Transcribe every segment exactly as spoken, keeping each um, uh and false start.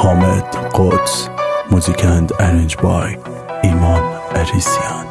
حامد قدس. موزیک اند ارنج بای ایمان اریسیان.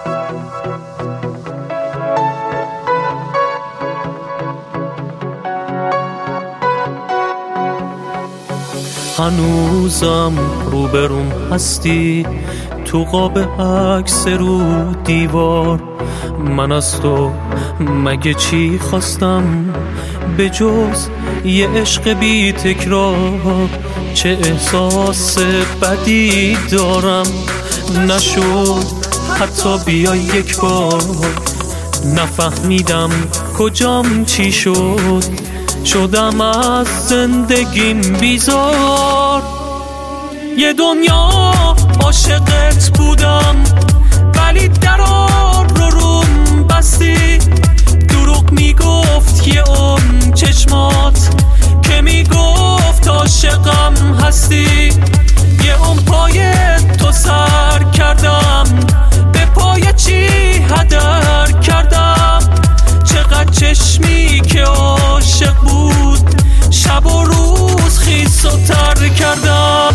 هنوزم روبروم هستی تو قاب عکس رو دیوار. من از تو مگه چی خواستم به جز یه عشق بی تکرار؟ چه احساس بدی دارم نشد حتی بیای یک بار. نفهمیدم کجام چی شد، شدم از زندگیم بیزار. یه دنیا عاشقت بودم ولی درار رو روم بستی. دروغ میگفت یه عمر چشمات که میگفت عاشقم هستی. یه عمر پای تو سر کردم، به پای چی هدر کردم؟ چقدر چشمی که عاشق بود شب و روز خیس و تر کردم.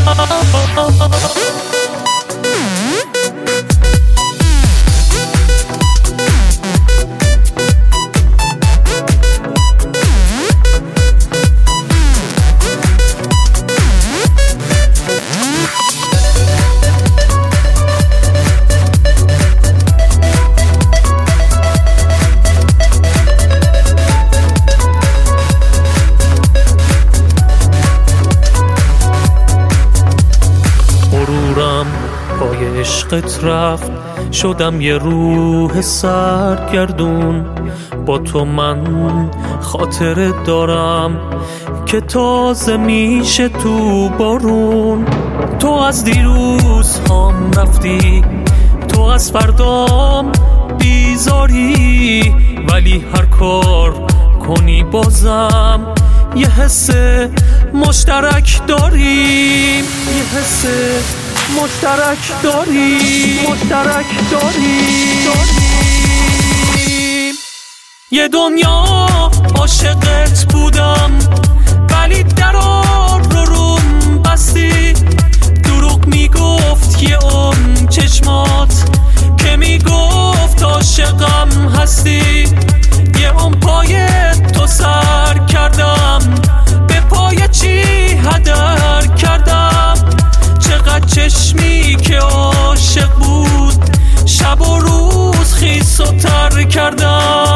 پای عشقت رفت شدم یه روح سرگردون. با تو من خاطره دارم که تازه میشه تو بارون. تو از دیروز هم رفتی، تو از فردام بیزاری، ولی هر کار کنی بازم یه حس مشترک داریم. یه حس مشترک داریم مشترک داریم. یه دنیا عاشقت بودم ولی درار رو روم بستی. دروغ میگفت یه عمر چشمات که میگفت عاشقم هستی. یه عمر پای تو سر کردم، به پای چی هدر کردم؟ چقدر چشمی که عاشق بود شب و روز خیس و تر کردم.